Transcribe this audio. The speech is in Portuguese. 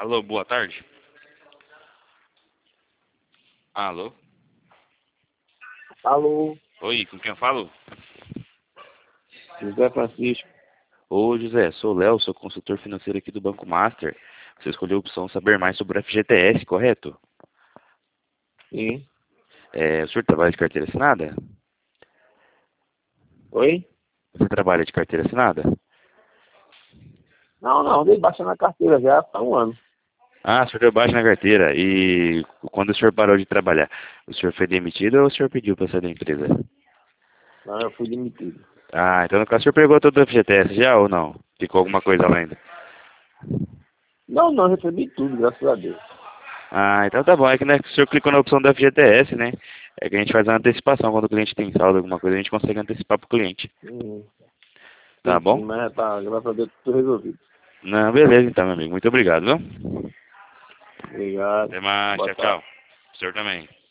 Alô, boa tarde. Alô? Alô, Oi, com quem eu falo? José Francisco. Ô, José, sou o Léo, sou consultor financeiro aqui do Banco Master. Você escolheu a opção saber mais sobre o FGTS, correto? Sim. O senhor trabalha de carteira assinada? Oi? Você trabalha de carteira assinada? Não, dei baixa na carteira já há um ano. Ah, o senhor deu baixa na carteira. E quando o senhor parou de trabalhar, o senhor foi demitido ou o senhor pediu para sair da empresa? Não, eu fui demitido. Ah, então no caso o senhor pegou todo o FGTS já ou não? Ficou alguma coisa além? Não, recebi tudo, graças a Deus. Ah, então tá bom. É que, né, que o senhor clicou na opção do FGTS, né? É que a gente faz a antecipação. Quando o cliente tem saldo, alguma coisa, a gente consegue antecipar pro cliente. Sim, Tá sim, bom? mas já tá, graças a Deus, tudo resolvido. Não, beleza então, meu amigo. Muito obrigado, viu? Obrigado. Até mais. Boa Tchau, tarde. tchau. O senhor também.